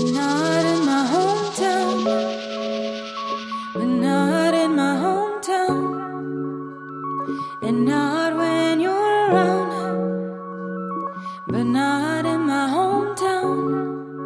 not in my hometown, but not in my hometown, and not when you're around, but not in my hometown.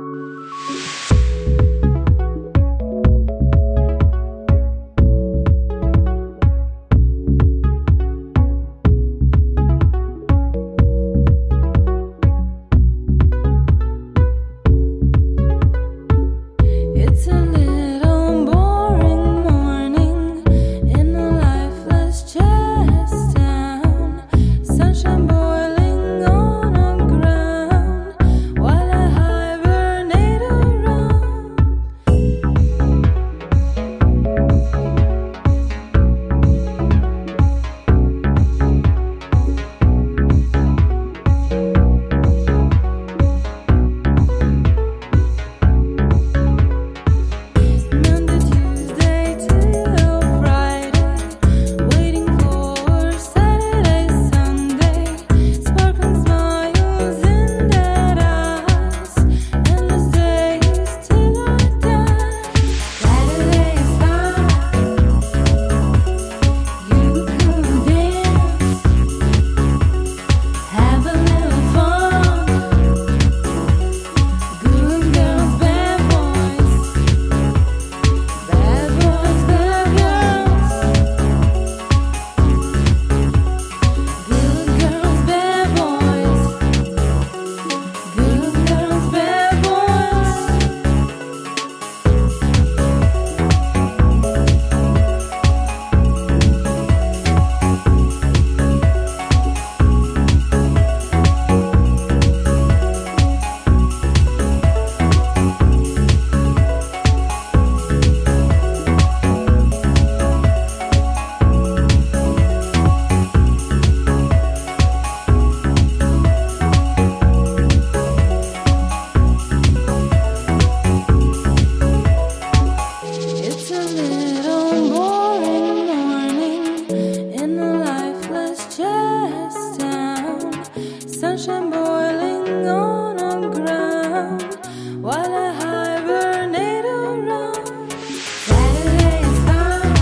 Sunshine boiling on the ground while I hibernate around. Saturday is fine,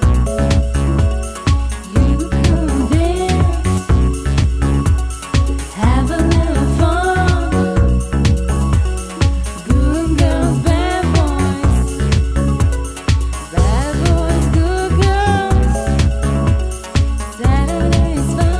you can dance, have a little fun. Good girls, bad boys, good girls. Saturday is fine.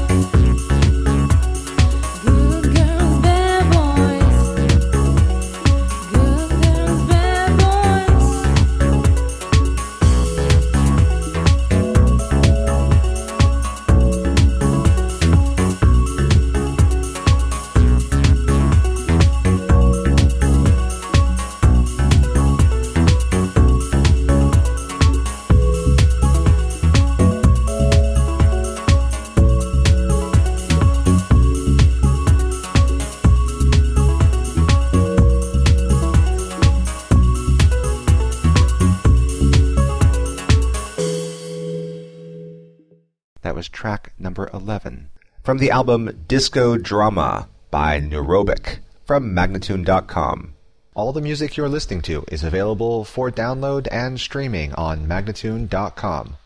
That was track number 11 from the album Disco Drama by Neurobic from Magnatune.com. All the music you're listening to is available for download and streaming on Magnatune.com.